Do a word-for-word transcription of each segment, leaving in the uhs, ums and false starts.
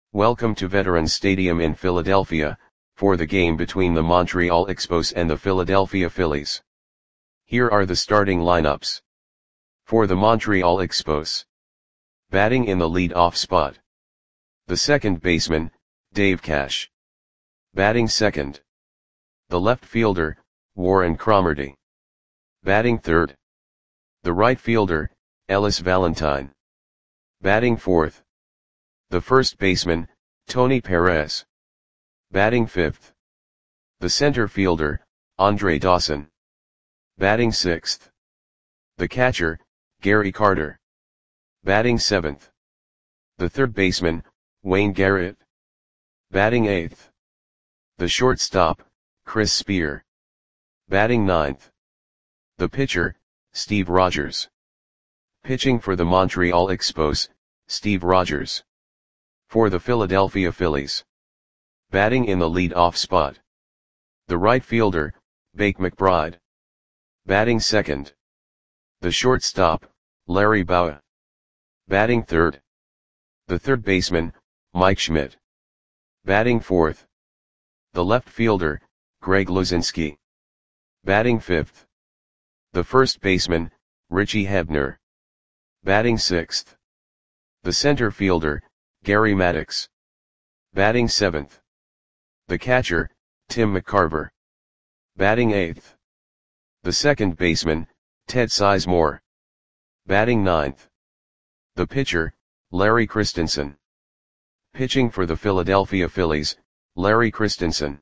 Welcome to Veterans Stadium in Philadelphia, for the game between the Montreal Expos and the Philadelphia Phillies. Here are the starting lineups. For the Montreal Expos. Batting in the lead-off spot. The second baseman, Dave Cash. Batting second. The left fielder, Warren Cromartie. Batting third. The right fielder, Ellis Valentine. Batting fourth. The first baseman, Tony Perez. Batting fifth. The center fielder, Andre Dawson. Batting sixth. The catcher, Gary Carter. Batting seventh. The third baseman, Wayne Garrett. Batting eighth. The shortstop, Chris Spear. Batting ninth. The pitcher, Steve Rogers. Pitching for the Montreal Expos, Steve Rogers. For the Philadelphia Phillies. Batting in the lead-off spot. The right fielder, Bake McBride. Batting second. The shortstop, Larry Bowa. Batting third. The third baseman, Mike Schmidt. Batting fourth. The left fielder, Greg Luzinski. Batting fifth. The first baseman, Richie Hebner. Batting sixth. The center fielder, Gary Maddox. Batting seventh. The catcher, Tim McCarver. Batting eighth. The second baseman, Ted Sizemore. Batting ninth. The pitcher, Larry Christensen. Pitching for the Philadelphia Phillies, Larry Christensen.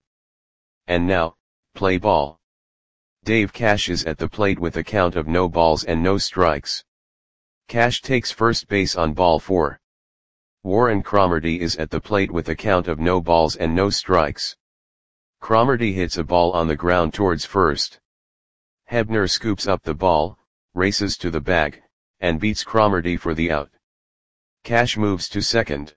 And now, play ball. Dave Cash is at the plate with a count of no balls and no strikes. Cash takes first base on ball four. Warren Cromartie is at the plate with a count of no balls and no strikes. Cromartie hits a ball on the ground towards first. Hebner scoops up the ball, races to the bag, and beats Cromartie for the out. Cash moves to second.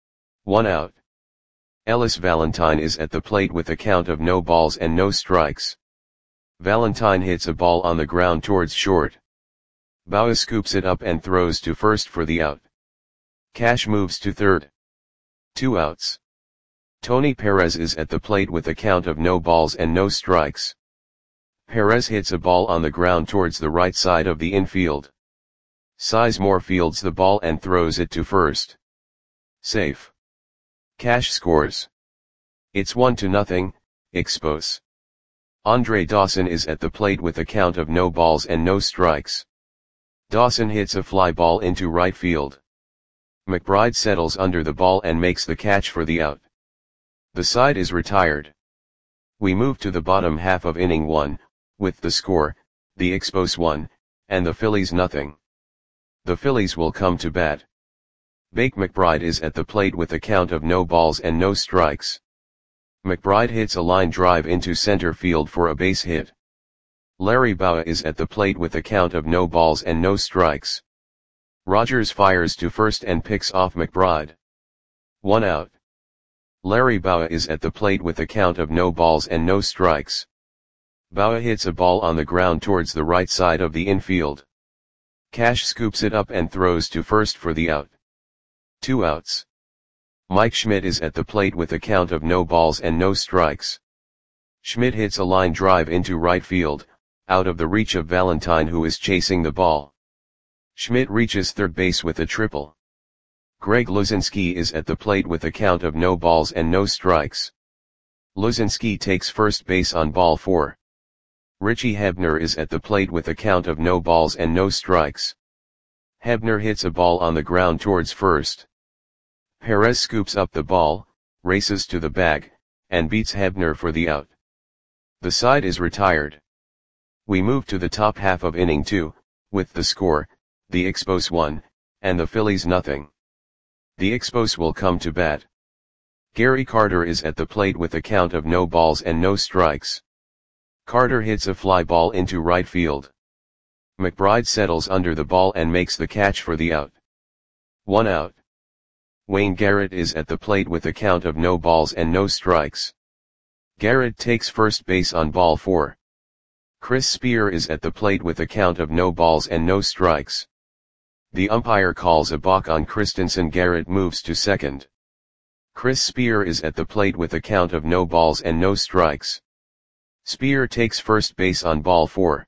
One out. Ellis Valentine is at the plate with a count of no balls and no strikes. Valentine hits a ball on the ground towards short. Bowa scoops it up and throws to first for the out. Cash moves to third. Two outs. Tony Perez is at the plate with a count of no balls and no strikes. Perez hits a ball on the ground towards the right side of the infield. Sizemore fields the ball and throws it to first. Safe. Cash scores. It's one to nothing, Expos. Andre Dawson is at the plate with a count of no balls and no strikes. Dawson hits a fly ball into right field. McBride settles under the ball and makes the catch for the out. The side is retired. We move to the bottom half of inning one, with the score, the Expos one, and the Phillies nothing. The Phillies will come to bat. Bake McBride is at the plate with a count of no balls and no strikes. McBride hits a line drive into center field for a base hit. Larry Bowa is at the plate with a count of no balls and no strikes. Rogers fires to first and picks off McBride. One out. Larry Bowa is at the plate with a count of no balls and no strikes. Bowa hits a ball on the ground towards the right side of the infield. Cash scoops it up and throws to first for the out. Two outs. Mike Schmidt is at the plate with a count of no balls and no strikes. Schmidt hits a line drive into right field, out of the reach of Valentine, who is chasing the ball. Schmidt reaches third base with a triple. Greg Luzinski is at the plate with a count of no balls and no strikes. Luzinski takes first base on ball four. Richie Hebner is at the plate with a count of no balls and no strikes. Hebner hits a ball on the ground towards first. Perez scoops up the ball, races to the bag, and beats Hebner for the out. The side is retired. We move to the top half of inning two, with the score, the Expos one, and the Phillies nothing. The Expos will come to bat. Gary Carter is at the plate with a count of no balls and no strikes. Carter hits a fly ball into right field. McBride settles under the ball and makes the catch for the out. One out. Wayne Garrett is at the plate with a count of no balls and no strikes. Garrett takes first base on ball four. Chris Spear is at the plate with a count of no balls and no strikes. The umpire calls a balk on Christensen. Garrett moves to second. Chris Spear is at the plate with a count of no balls and no strikes. Spear takes first base on ball four.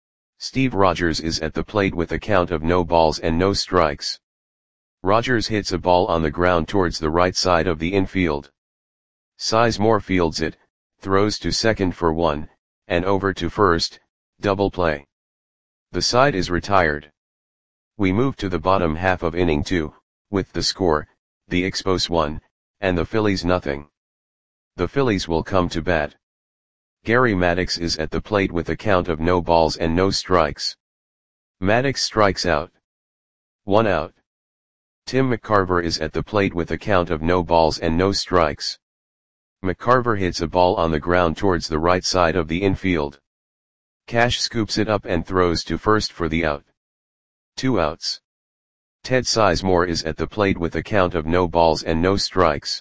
Steve Rogers is at the plate with a count of no balls and no strikes. Rogers hits a ball on the ground towards the right side of the infield. Sizemore fields it, throws to second for one, and over to first, double play. The side is retired. We move to the bottom half of inning two, with the score, the Expos one, and the Phillies nothing. The Phillies will come to bat. Gary Maddox is at the plate with a count of no balls and no strikes. Maddox strikes out. One out. Tim McCarver is at the plate with a count of no balls and no strikes. McCarver hits a ball on the ground towards the right side of the infield. Cash scoops it up and throws to first for the out. Two outs. Ted Sizemore is at the plate with a count of no balls and no strikes.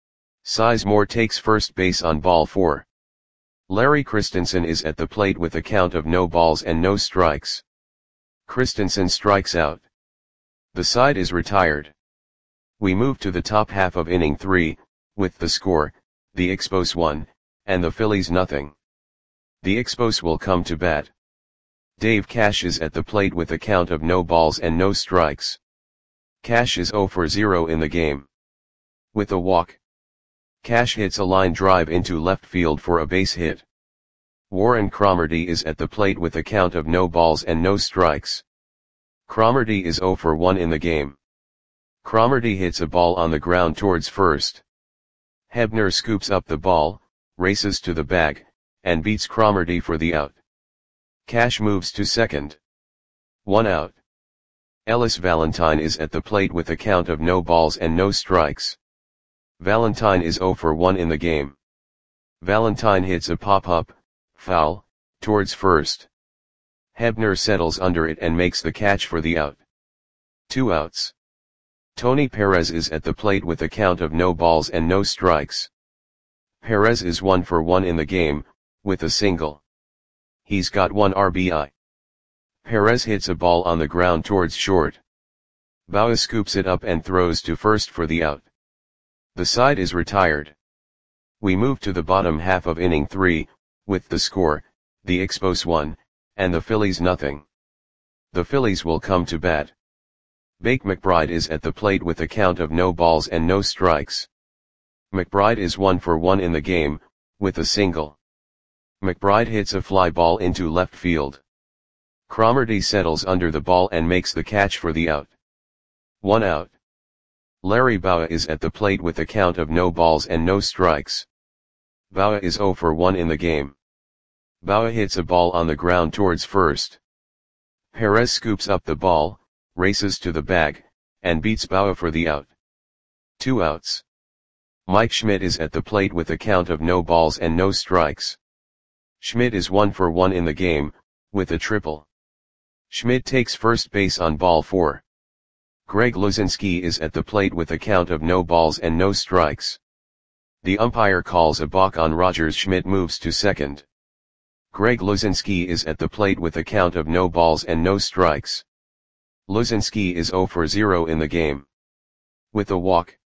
Sizemore takes first base on ball four. Larry Christensen is at the plate with a count of no balls and no strikes. Christensen strikes out. The side is retired. We move to the top half of inning three, with the score, the Expos one, and the Phillies nothing. The Expos will come to bat. Dave Cash is at the plate with a count of no balls and no strikes. Cash is zero for zero in the game. With a walk, Cash hits a line drive into left field for a base hit. Warren Cromartie is at the plate with a count of no balls and no strikes. Cromartie is zero for one in the game. Cromartie hits a ball on the ground towards first. Hebner scoops up the ball, races to the bag, and beats Cromartie for the out. Cash moves to second. One out. Ellis Valentine is at the plate with a count of no balls and no strikes. Valentine is zero for one in the game. Valentine hits a pop-up, foul, towards first. Hebner settles under it and makes the catch for the out. Two outs. Tony Perez is at the plate with a count of no balls and no strikes. Perez is one for one in the game, with a single. He's got one R B I. Perez hits a ball on the ground towards short. Bauer scoops it up and throws to first for the out. The side is retired. We move to the bottom half of inning three, with the score, the Expos one, and the Phillies nothing. The Phillies will come to bat. Bake McBride is at the plate with a count of no balls and no strikes. McBride is one for one in the game, with a single. McBride hits a fly ball into left field. Cromartie settles under the ball and makes the catch for the out. One out. Larry Bauer is at the plate with a count of no balls and no strikes. Bauer is zero for one in the game. Bauer hits a ball on the ground towards first. Perez scoops up the ball, races to the bag, and beats Bauer for the out. Two outs. Mike Schmidt is at the plate with a count of no balls and no strikes. Schmidt is one for one in the game, with a triple. Schmidt takes first base on ball four. Greg Luzinski is at the plate with a count of no balls and no strikes. The umpire calls a balk on Rogers. Schmidt moves to second. Greg Luzinski is at the plate with a count of no balls and no strikes. Luzinski is zero for zero in the game. With a walk,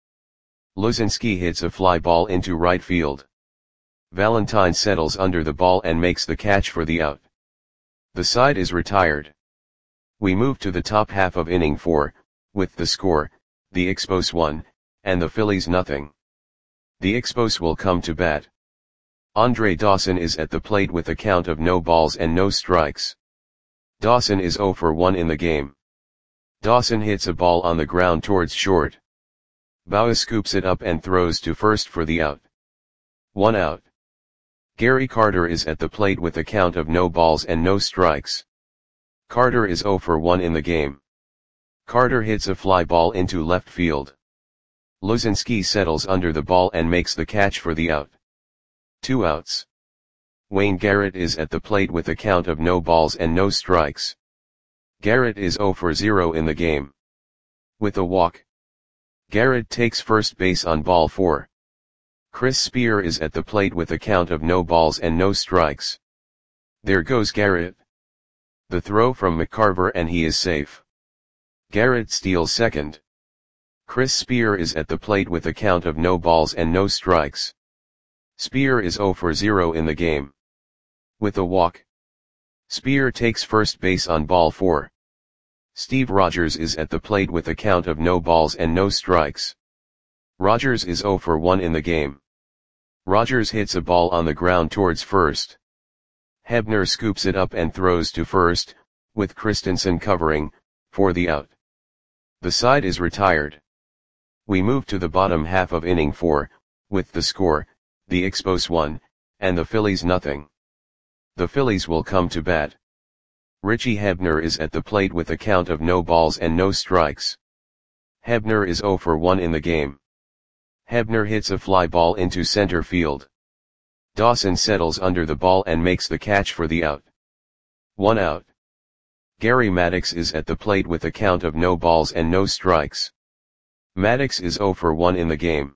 Luzinski hits a fly ball into right field. Valentine settles under the ball and makes the catch for the out. The side is retired. We move to the top half of inning four, with the score, the Expos one, and the Phillies nothing. The Expos will come to bat. Andre Dawson is at the plate with a count of no balls and no strikes. Dawson is zero for one in the game. Dawson hits a ball on the ground towards short. Bauer scoops it up and throws to first for the out. One out. Gary Carter is at the plate with a count of no balls and no strikes. Carter is zero for one in the game. Carter hits a fly ball into left field. Luzinski settles under the ball and makes the catch for the out. Two outs. Wayne Garrett is at the plate with a count of no balls and no strikes. Garrett is zero for zero in the game. With a walk, Garrett takes first base on ball four. Chris Spear is at the plate with a count of no balls and no strikes. There goes Garrett. The throw from McCarver and he is safe. Garrett steals second. Chris Spear is at the plate with a count of no balls and no strikes. Spear is zero for zero in the game. With a walk, Spear takes first base on ball four. Steve Rogers is at the plate with a count of no balls and no strikes. Rogers is zero for one in the game. Rogers hits a ball on the ground towards first. Hebner scoops it up and throws to first, with Christensen covering, for the out. The side is retired. We move to the bottom half of inning four, with the score, the Expos one, and the Phillies nothing. The Phillies will come to bat. Richie Hebner is at the plate with a count of no balls and no strikes. Hebner is zero for one in the game. Hebner hits a fly ball into center field. Dawson settles under the ball and makes the catch for the out. One out. Gary Maddox is at the plate with a count of no balls and no strikes. Maddox is zero for one in the game.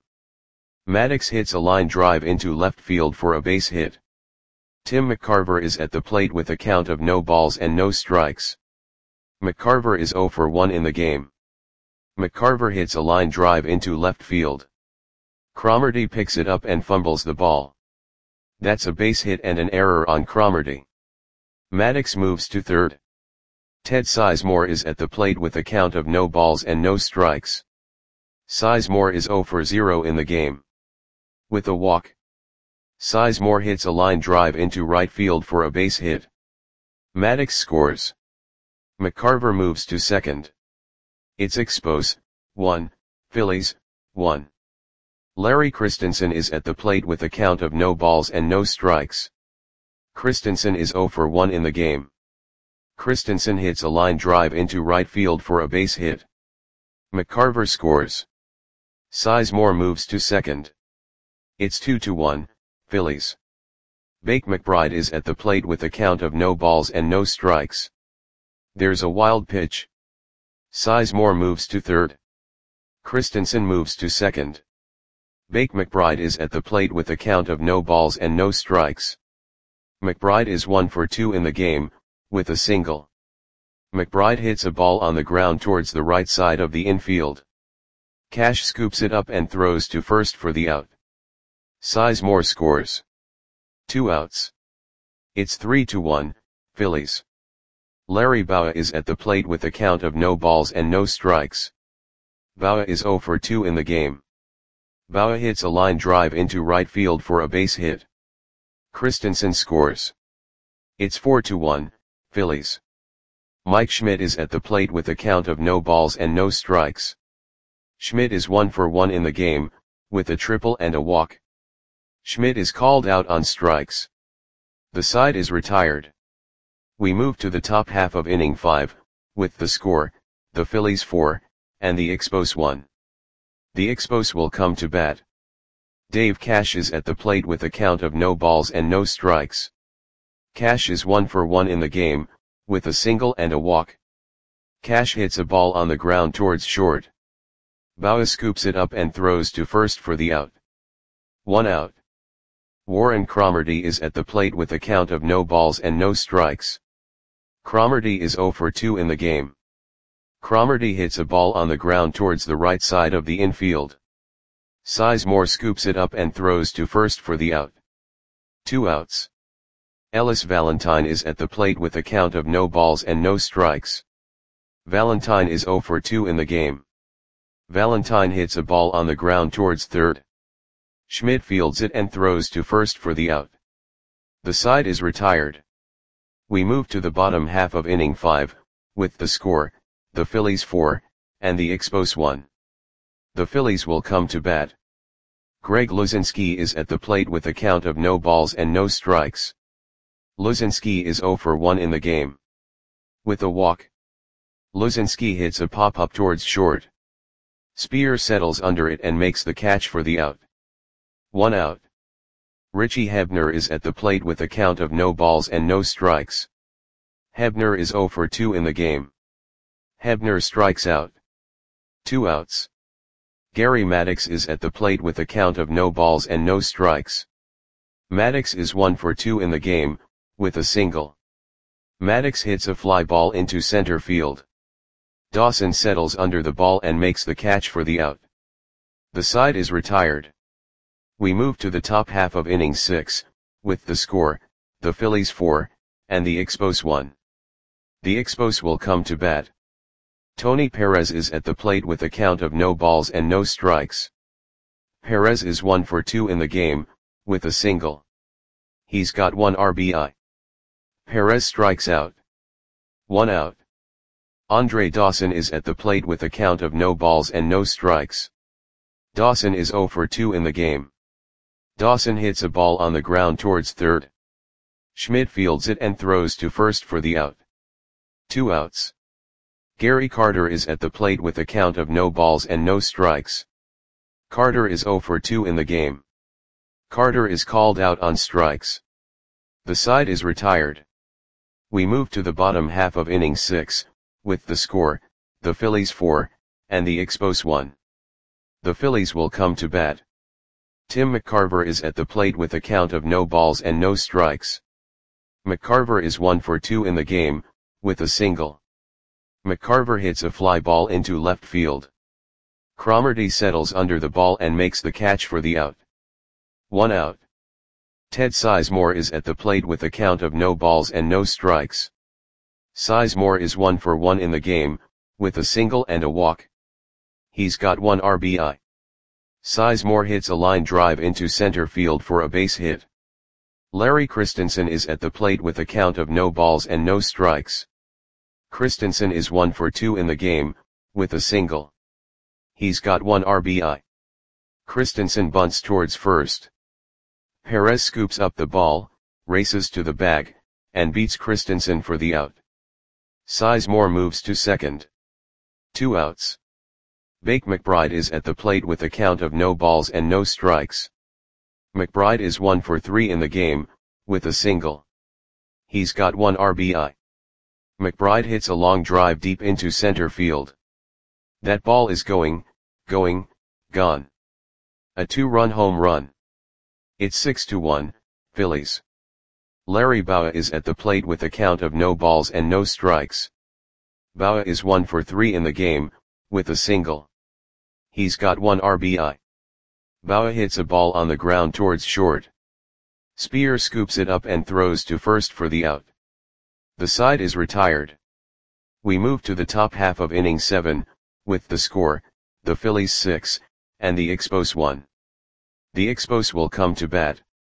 Maddox hits a line drive into left field for a base hit. Tim McCarver is at the plate with a count of no balls and no strikes. McCarver is zero for one in the game. McCarver hits a line drive into left field. Cromartie picks it up and fumbles the ball. That's a base hit and an error on Cromartie. Maddox moves to third. Ted Sizemore is at the plate with a count of no balls and no strikes. Sizemore is zero for zero in the game. With a walk, Sizemore hits a line drive into right field for a base hit. Maddox scores. McCarver moves to second. It's Expos, one, Phillies, one. Larry Christensen is at the plate with a count of no balls and no strikes. Christensen is zero for one in the game. Christensen hits a line drive into right field for a base hit. McCarver scores. Sizemore moves to second. It's two to one, Phillies. Bake McBride is at the plate with a count of no balls and no strikes. There's a wild pitch. Sizemore moves to third. Christensen moves to second. Bake McBride is at the plate with a count of no balls and no strikes. McBride is one for two in the game, with a single. McBride hits a ball on the ground towards the right side of the infield. Cash scoops it up and throws to first for the out. Sizemore scores. Two outs. It's three to one, Phillies. Larry Bowa is at the plate with a count of no balls and no strikes. Bowa is zero for two in the game. Bowa hits a line drive into right field for a base hit. Christensen scores. It's four to one, Phillies. Mike Schmidt is at the plate with a count of no balls and no strikes. Schmidt is one for one in the game, with a triple and a walk. Schmidt is called out on strikes. The side is retired. We move to the top half of inning five, with the score, the Phillies four, and the Expos one. The Expos will come to bat. Dave Cash is at the plate with a count of no balls and no strikes. Cash is one for one in the game, with a single and a walk. Cash hits a ball on the ground towards short. Bowa scoops it up and throws to first for the out. One out. Warren Cromartie is at the plate with a count of no balls and no strikes. Cromartie is zero for two in the game. Cromartie hits a ball on the ground towards the right side of the infield. Sizemore scoops it up and throws to first for the out. Two outs. Ellis Valentine is at the plate with a count of no balls and no strikes. Valentine is zero for two in the game. Valentine hits a ball on the ground towards third. Schmidt fields it and throws to first for the out. The side is retired. We move to the bottom half of inning five, with the score, the Phillies four, and the Expos one. The Phillies will come to bat. Greg Luzinski is at the plate with a count of no balls and no strikes. Luzinski is zero for one in the game. With a walk, Luzinski hits a pop-up towards short. Spear settles under it and makes the catch for the out. One out. Richie Hebner is at the plate with a count of no balls and no strikes. Hebner is zero for two in the game. Hebner strikes out. Two outs. Gary Maddox is at the plate with a count of no balls and no strikes. Maddox is one for two in the game, with a single. Maddox hits a fly ball into center field. Dawson settles under the ball and makes the catch for the out. The side is retired. We move to the top half of inning six, with the score, the Phillies four, and the Expos one. The Expos will come to bat. Tony Perez is at the plate with a count of no balls and no strikes. Perez is one for two in the game, with a single. He's got one R B I. Perez strikes out. One out. Andre Dawson is at the plate with a count of no balls and no strikes. Dawson is zero for two in the game. Dawson hits a ball on the ground towards third. Schmidt fields it and throws to first for the out. Two outs. Gary Carter is at the plate with a count of no balls and no strikes. Carter is zero for two in the game. Carter is called out on strikes. The side is retired. We move to the bottom half of inning six, with the score, the Phillies four, and the Expos one. The Phillies will come to bat. Tim McCarver is at the plate with a count of no balls and no strikes. McCarver is one for two in the game, with a single. McCarver hits a fly ball into left field. Cromartie settles under the ball and makes the catch for the out. One out. Ted Sizemore is at the plate with a count of no balls and no strikes. Sizemore is one for one in the game, with a single and a walk. He's got one R B I. Sizemore hits a line drive into center field for a base hit. Larry Christensen is at the plate with a count of no balls and no strikes. Christensen is one for two in the game, with a single. He's got one R B I. Christensen bunts towards first. Perez scoops up the ball, races to the bag, and beats Christensen for the out. Sizemore moves to second. Two outs. Bake McBride is at the plate with a count of no balls and no strikes. McBride is one for three in the game, with a single. He's got one R B I. McBride hits a long drive deep into center field. That ball is going, going, gone. A two-run home run. It's six to one, Phillies. Larry Bowa is at the plate with a count of no balls and no strikes. Bowa is one for three in the game, with a single. He's got one R B I. Bowa hits a ball on the ground towards short. Spear scoops it up and throws to first for the out. The side is retired. We move to the top half of inning seven, with the score, the Phillies six, and the Expos one. The Expos will come to bat.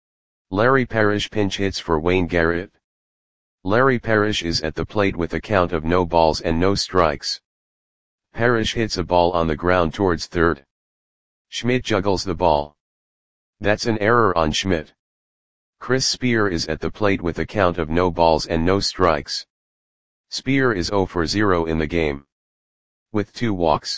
Larry Parrish pinch hits for Wayne Garrett. Larry Parrish is at the plate with a count of no balls and no strikes. Parrish hits a ball on the ground towards third. Schmidt juggles the ball. That's an error on Schmidt. Chris Spear is at the plate with a count of no balls and no strikes. Spear is zero for zero in the game. With two walks.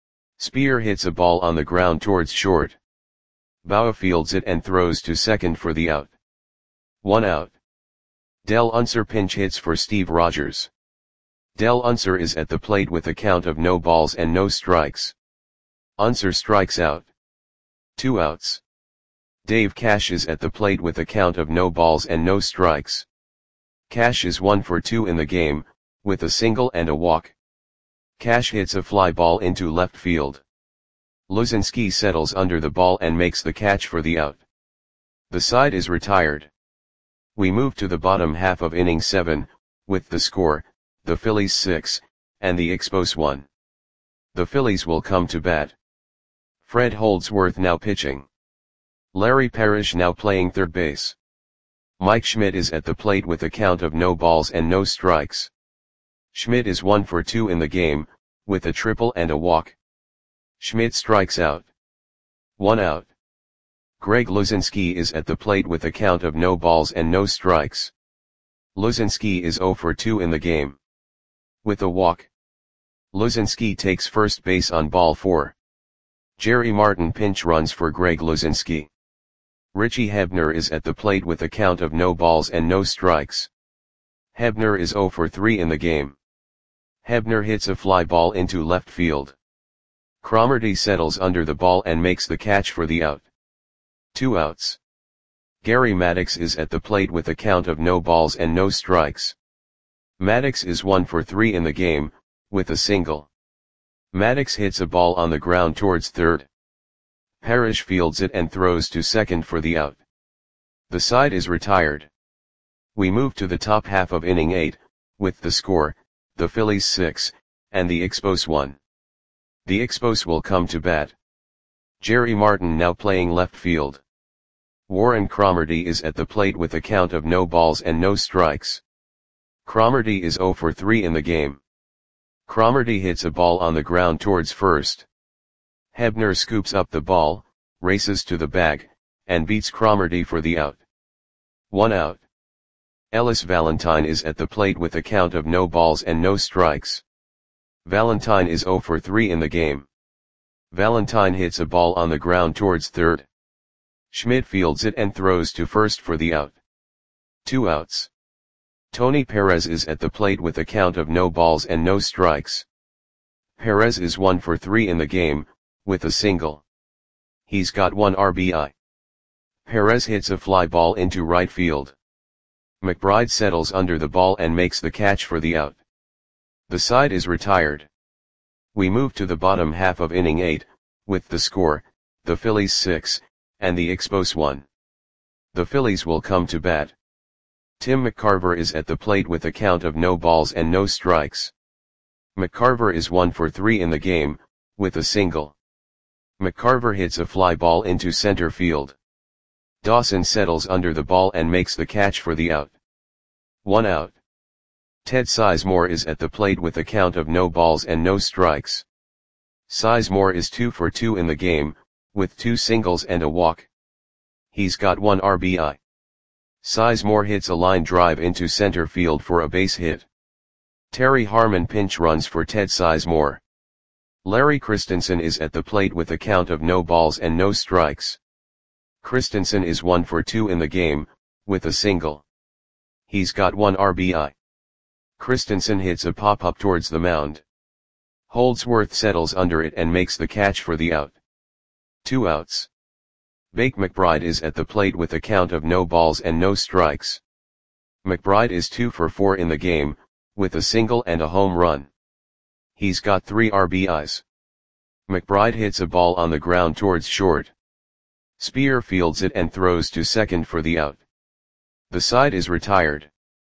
Spear hits a ball on the ground towards short. Bowa fields it and throws to second for the out. One out. Del Unser pinch hits for Steve Rogers. Del Unser is at the plate with a count of no balls and no strikes. Unser strikes out. Two outs. Dave Cash is at the plate with a count of no balls and no strikes. Cash is one for two in the game, with a single and a walk. Cash hits a fly ball into left field. Luzinski settles under the ball and makes the catch for the out. The side is retired. We move to the bottom half of inning seven, with the score, the Phillies six, and the Expos one. The Phillies will come to bat. Fred Holdsworth now pitching. Larry Parrish now playing third base. Mike Schmidt is at the plate with a count of no balls and no strikes. Schmidt is one for two in the game, with a triple and a walk. Schmidt strikes out. One out. Greg Luzinski is at the plate with a count of no balls and no strikes. Luzinski is zero for two in the game. With a walk. Luzinski takes first base on ball four. Jerry Martin pinch runs for Greg Luzinski. Richie Hebner is at the plate with a count of no balls and no strikes. Hebner is zero for three in the game. Hebner hits a fly ball into left field. Cromartie settles under the ball and makes the catch for the out. Two outs. Gary Maddox is at the plate with a count of no balls and no strikes. Maddox is one for three in the game, with a single. Maddox hits a ball on the ground towards third. Parrish fields it and throws to second for the out. The side is retired. We move to the top half of inning eight, with the score, the Phillies six, and the Expos one. The Expos will come to bat. Jerry Martin now playing left field. Warren Cromartie is at the plate with a count of no balls and no strikes. Cromartie is oh for three in the game. Cromartie hits a ball on the ground towards first. Hebner scoops up the ball, races to the bag, and beats Cromartie for the out. One out. Ellis Valentine is at the plate with a count of no balls and no strikes. Valentine is oh for three in the game. Valentine hits a ball on the ground towards third. Schmidt fields it and throws to first for the out. Two outs. Tony Perez is at the plate with a count of no balls and no strikes. Perez is one for three in the game, with a single. He's got one R B I. Perez hits a fly ball into right field. McBride settles under the ball and makes the catch for the out. The side is retired. We move to the bottom half of inning eight, with the score, the Phillies six, and the Expos one. The Phillies will come to bat. Tim McCarver is at the plate with a count of no balls and no strikes. McCarver is one for three in the game, with a single. McCarver hits a fly ball into center field. Dawson settles under the ball and makes the catch for the out. One out. Ted Sizemore is at the plate with a count of no balls and no strikes. Sizemore is two for two in the game, with two singles and a walk. He's got one R B I. Sizemore hits a line drive into center field for a base hit. Terry Harmon pinch runs for Ted Sizemore. Larry Christensen is at the plate with a count of no balls and no strikes. Christensen is one for two in the game, with a single. He's got one R B I. Christensen hits a pop-up towards the mound. Holdsworth settles under it and makes the catch for the out. Two outs. Bake McBride is at the plate with a count of no balls and no strikes. McBride is two for four in the game, with a single and a home run. He's got three R B Is. McBride hits a ball on the ground towards short. Spear fields it and throws to second for the out. The side is retired.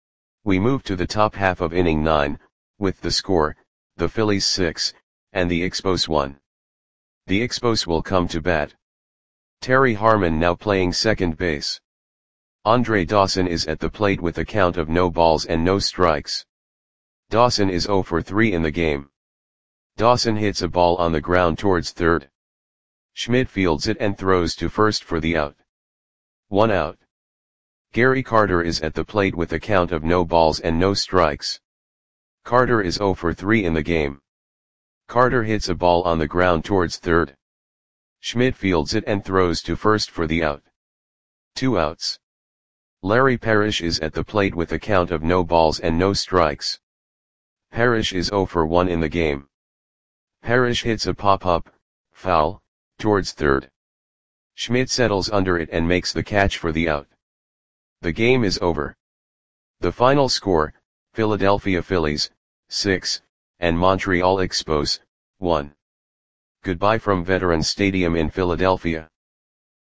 We move to the top half of inning nine, with the score, the Phillies six, and the Expos one. The Expos will come to bat. Terry Harmon now playing second base. Andre Dawson is at the plate with a count of no balls and no strikes. Dawson is oh for three in the game. Dawson hits a ball on the ground towards third. Schmidt fields it and throws to first for the out. One out. Gary Carter is at the plate with a count of no balls and no strikes. Carter is oh for three in the game. Carter hits a ball on the ground towards third. Schmidt fields it and throws to first for the out. Two outs. Larry Parrish is at the plate with a count of no balls and no strikes. Parrish is oh for one in the game. Parrish hits a pop-up, foul, towards third. Schmidt settles under it and makes the catch for the out. The game is over. The final score, Philadelphia Phillies, six, and Montreal Expos, one. Goodbye from Veterans Stadium in Philadelphia.